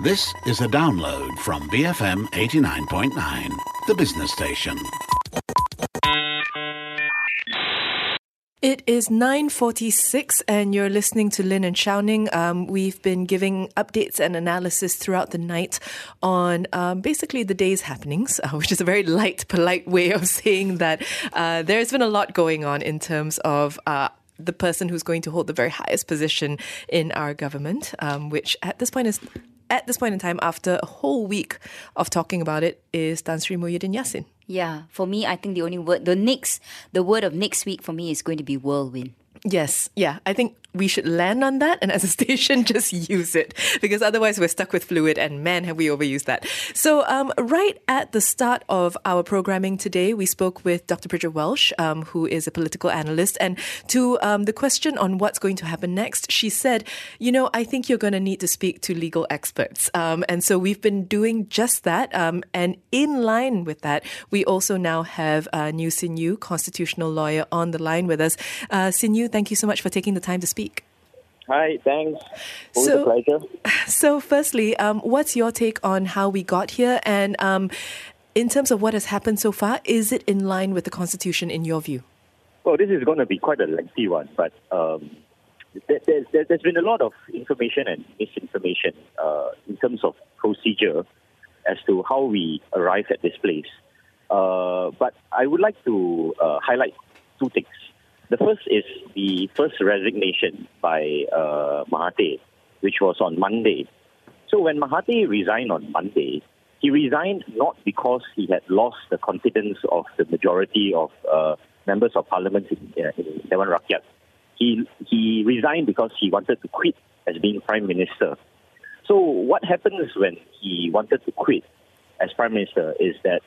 This is a download from BFM 89.9, the business station. It is 9:46 and you're listening to Lin and Xiaoning. We've been giving updates and analysis throughout the night on basically the day's happenings, which is a very light, polite way of saying that there's been a lot going on in terms of the person who's going to hold the very highest position in our government, which at this point in time, after a whole week of talking about it, is Tan Sri Muhyiddin Yassin. Yeah, for me, I think the word of next week for me is going to be whirlwind. Yes, yeah. I think we should land on that and as a station just use it because otherwise we're stuck with fluid and man, have we overused that. So right at the start of our programming today, we spoke with Dr. Bridget Welsh, who is a political analyst. And to the question on what's going to happen next, she said, I think you're going to need to speak to legal experts. And so we've been doing just that. And in line with that, we also now have New Sin Yu, constitutional lawyer, on the line with us. Sin Yu, thank you so much for taking the time to speak. Hi, thanks. Always a pleasure. So firstly, what's your take on how we got here? And in terms of what has happened so far, is it in line with the Constitution in your view? Well, this is going to be quite a lengthy one, but there's been a lot of information and misinformation in terms of procedure as to how we arrive at this place. But I would like to highlight two things. The first is the first resignation by Mahathir, which was on Monday. So when Mahathir resigned on Monday, he resigned not because he had lost the confidence of the majority of members of parliament in Dewan Rakyat. He resigned because he wanted to quit as being prime minister. So what happens when he wanted to quit as prime minister is that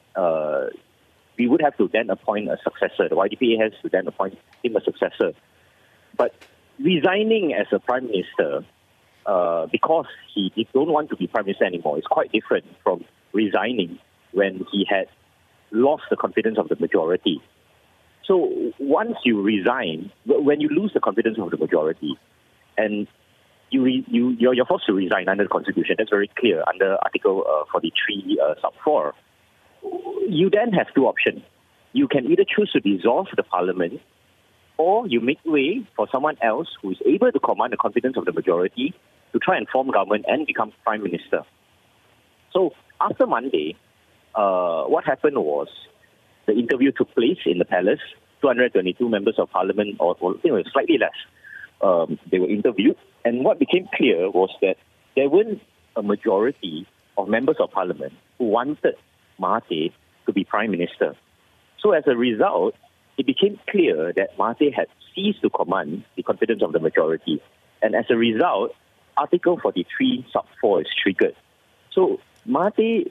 we would have to then appoint a successor. The YDP has to then appoint him a successor. But resigning as a prime minister because he don't want to be prime minister anymore is quite different from resigning when he had lost the confidence of the majority. So once you resign, when you lose the confidence of the majority, and you're forced to resign under the Constitution, that's very clear under Article 43 sub 4. You then have two options. You can either choose to dissolve the parliament or you make way for someone else who is able to command the confidence of the majority to try and form government and become prime minister. So after Monday, what happened was the interview took place in the palace. 222 members of parliament, or slightly less, they were interviewed. And what became clear was that there weren't a majority of members of parliament who wanted Mahathir to be prime minister. So as a result, it became clear that Mahathir had ceased to command the confidence of the majority. And as a result, Article 43 sub 4 is triggered. So Mahathir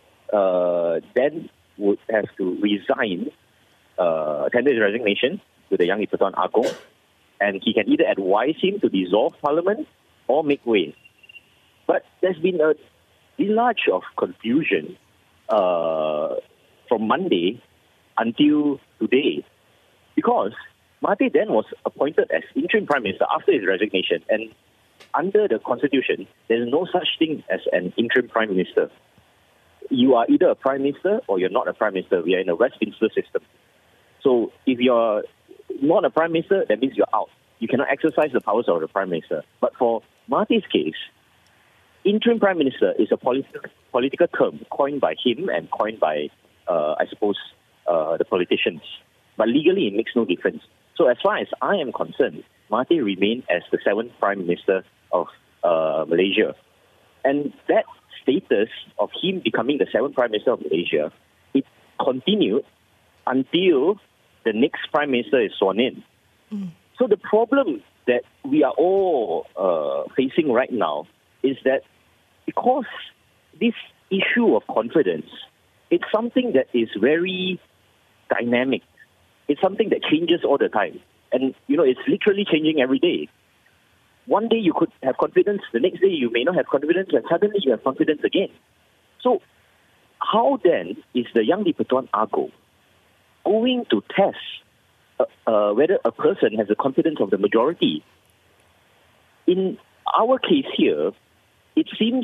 then would have to resign, tender his resignation to the Yang di-Pertuan Agong, and he can either advise him to dissolve parliament or make way. But there's been a deluge of confusion from Monday until today, because Mahathir then was appointed as interim prime minister after his resignation, and under the Constitution, there's no such thing as an interim prime minister. You are either a prime minister or you're not a prime minister. We are in a Westminster system. So if you're not a prime minister, that means you're out. You cannot exercise the powers of the prime minister. But for Mahathir's case, interim prime minister is a political term coined by him and coined by, the politicians. But legally, it makes no difference. So as far as I am concerned, Mahathir remained as the 7th prime minister of Malaysia. And that status of him becoming the 7th prime minister of Malaysia, it continued until the next prime minister is sworn in. So the problem that we are all facing right now is that because this issue of confidence, it's something that is very dynamic. It's something that changes all the time. And, it's literally changing every day. One day you could have confidence, the next day you may not have confidence, and suddenly you have confidence again. So how then is the Yang di-Pertuan Agong going to test whether a person has the confidence of the majority? In our case here, it seems like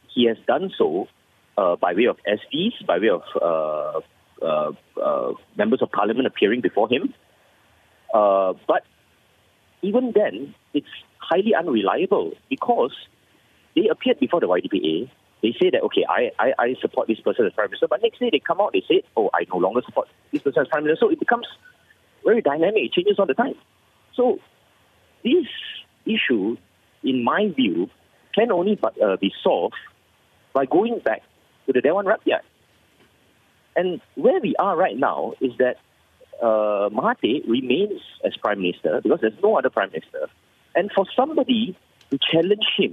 he has done so by way of SDs, by way of members of parliament appearing before him. But even then, it's highly unreliable because they appeared before the YDPA. They say that, okay, I support this person as Prime Minister, but next day they come out, they say, oh, I no longer support this person as Prime Minister. So it becomes very dynamic. It changes all the time. So this issue, in my view, can only be solved by going back to the Dewan Rakyat. And where we are right now is that Mahathir remains as Prime Minister because there's no other Prime Minister. And for somebody to challenge him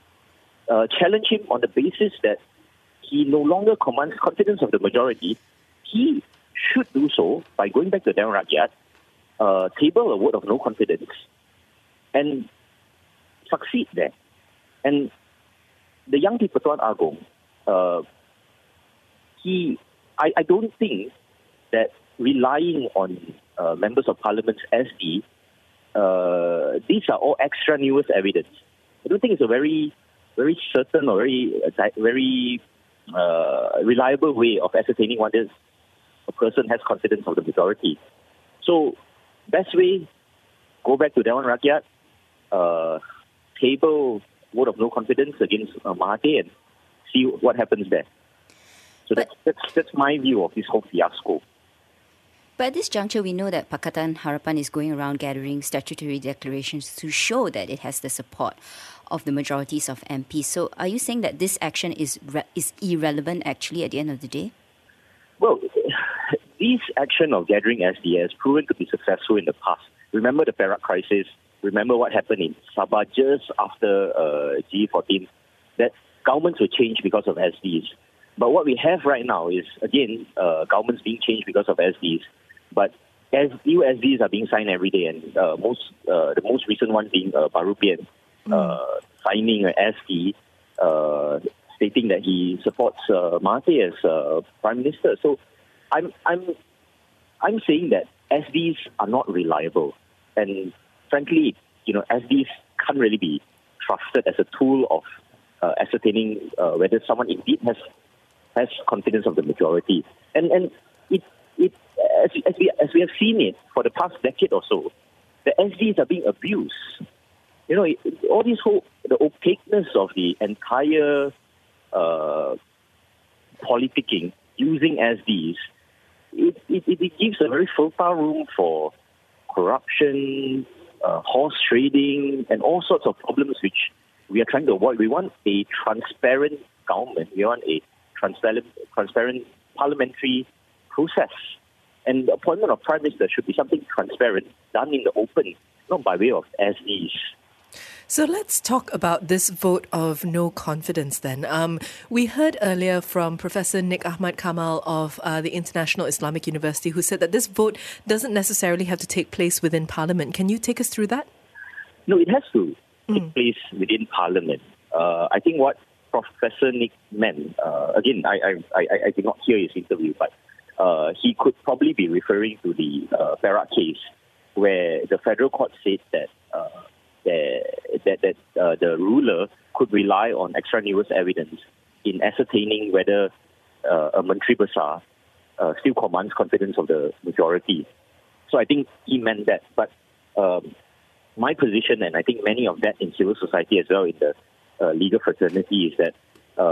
on the basis that he no longer commands confidence of the majority, he should do so by going back to the Dewan Rakyat, table a vote of no confidence, and succeed there. And the Yang di-Pertuan Agong, I don't think that relying on members of parliament's SD, these are all extraneous evidence. I don't think it's a very certain or very reliable way of ascertaining whether a person has confidence of the majority. So, best way, go back to Dewan Rakyat, table vote of no confidence against Mahathir and see what happens there. So that's my view of this whole fiasco. But at this juncture, we know that Pakatan Harapan is going around gathering statutory declarations to show that it has the support of the majorities of MPs. So are you saying that this action is irrelevant actually at the end of the day? Well, this action of gathering SD has proven to be successful in the past. Remember the Perak crisis. Remember what happened in Sabah just after G14. That governments were changed because of SDs. But what we have right now is, again, governments being changed because of SDs. But as new SDs are being signed every day, and the most recent one being Barupian signing an SD stating that he supports Mahathir as Prime Minister. So I'm saying that SDs are not reliable, and frankly, SDs can't really be trusted as a tool of ascertaining whether someone indeed has confidence of the majority. And it as we have seen it for the past decade or so, the SDs are being abused. All this the opaqueness of the entire politicking using SDs, it gives a very fertile room for corruption, horse trading, and all sorts of problems which we are trying to avoid. We want a transparent government. We want a transparent parliamentary process. And the appointment of Prime Minister should be something transparent, done in the open, not by way of SDs. So let's talk about this vote of no confidence then. We heard earlier from Professor Nik Ahmad Kamal of the International Islamic University, who said that this vote doesn't necessarily have to take place within Parliament. Can you take us through that? No, it has to take place within Parliament. I think what Professor Nik meant, again, I did not hear his interview, but he could probably be referring to the Perak case, where the federal court said that the ruler could rely on extraneous evidence in ascertaining whether a Menteri Besar still commands confidence of the majority. So I think he meant that. But my position, and I think many of that in civil society as well, in the legal fraternity, is that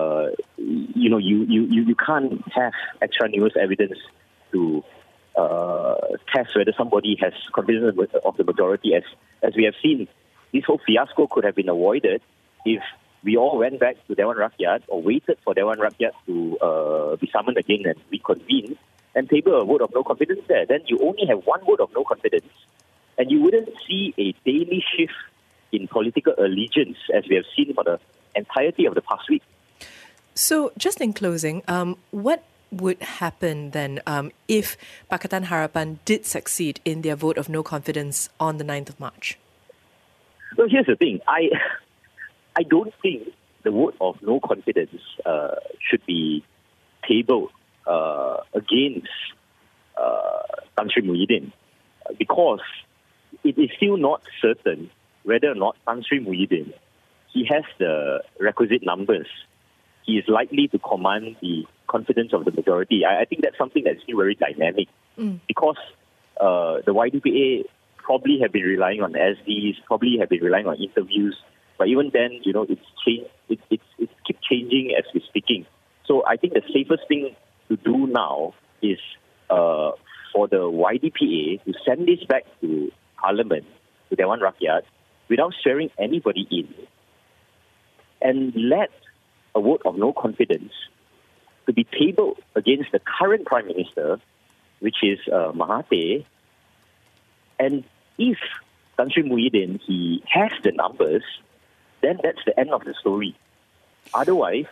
you can't have extraneous evidence to test whether somebody has confidence of the majority. As we have seen, this whole fiasco could have been avoided if we all went back to Dewan Rakyat or waited for Dewan Rakyat to be summoned again and reconvene and table a vote of no confidence there. Then you only have one vote of no confidence, and you wouldn't see a daily shift in political allegiance as we have seen for the entirety of the past week. So just in closing, what would happen then if Pakatan Harapan did succeed in their vote of no confidence on the 9th of March? Well, here's the thing. I don't think the vote of no confidence should be tabled against Tan Sri Muhyiddin, because it is still not certain whether or not Tan Sri Muhyiddin, he has the requisite numbers he is likely to command the confidence of the majority. I think that's something that's still very dynamic because the YDPA probably have been relying on SDs, probably have been relying on interviews, but even then, it's changed. It's keep changing as we're speaking. So I think the safest thing to do now is for the YDPA to send this back to Parliament, to Dewan Rakyat, without swearing anybody in, and let a vote of no confidence to be tabled against the current Prime Minister, which is Mahathir. And if Tan Sri Muhyiddin, he has the numbers, then that's the end of the story. Otherwise,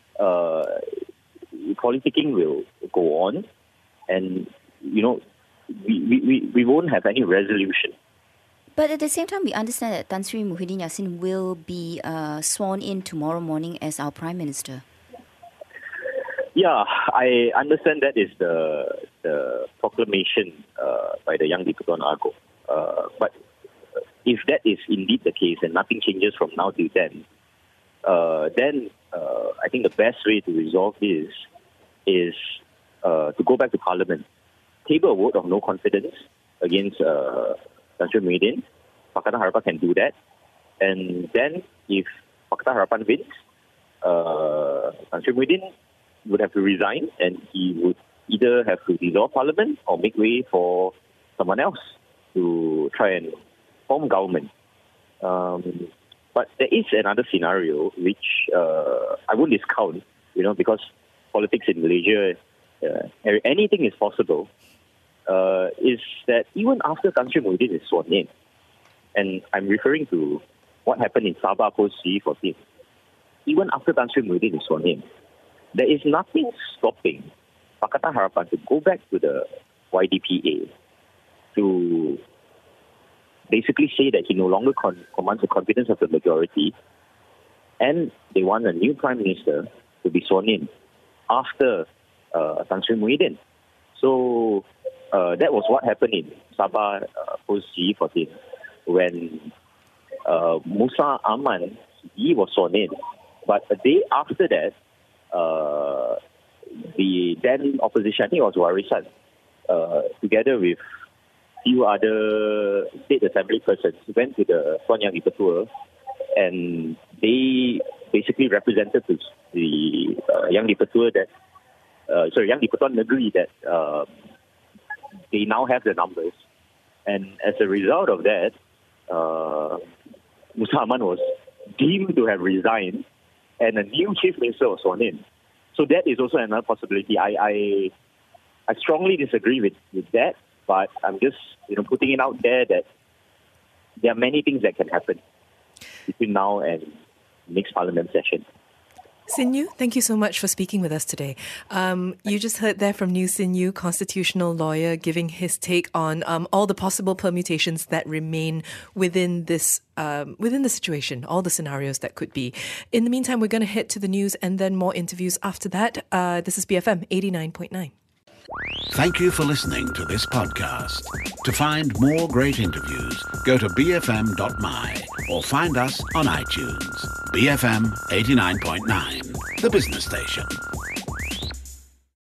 politicking will go on, and we won't have any resolution. But at the same time, we understand that Tan Sri Muhyiddin Yassin will be sworn in tomorrow morning as our Prime Minister. Yeah, I understand that is the proclamation by the Yang di-Pertuan Agong. But if that is indeed the case and nothing changes from now till then I think the best way to resolve this is to go back to Parliament, table a vote of no confidence against Tan Sri Muhyiddin. Pakatan Harapan can do that. And then if Pakatan Harapan wins, Tan Sri Muhyiddin would have to resign, and he would either have to dissolve Parliament or make way for someone else to try and form government. But there is another scenario which I won't discount, because politics in Malaysia, anything is possible, is that even after Tan Sri Muhyiddin is sworn in, and I'm referring to what happened in Sabah post CE14, even after Tan Sri Muhyiddin is sworn in, there is nothing stopping Pakatan Harapan to go back to the YDPA to basically say that he no longer commands the confidence of the majority, and they want a new Prime Minister to be sworn in after Tan Sri Muhyiddin. So that was what happened in Sabah post CE14 when Musa Aman, he was sworn in. But a day after that, the then opposition, I think it was Warisan, together with few other state assembly persons, went to the Tuan Yang di-Pertua, and they basically represented to the Yang di-Pertua Yang di-Pertuan Negeri that they now have the numbers. And as a result of that, Musa Aman was deemed to have resigned, and a new chief minister was sworn in. So that is also another possibility. I strongly disagree with that, but I'm just putting it out there that there are many things that can happen between now and next parliament session. Sin Yu, thank you so much for speaking with us today. You just heard there from New Sin Yu, constitutional lawyer, giving his take on all the possible permutations that remain within the situation, all the scenarios that could be. In the meantime, we're going to head to the news and then more interviews after that. This is BFM 89.9. Thank you for listening to this podcast. To find more great interviews, go to bfm.my or find us on iTunes. BFM 89.9, the business station.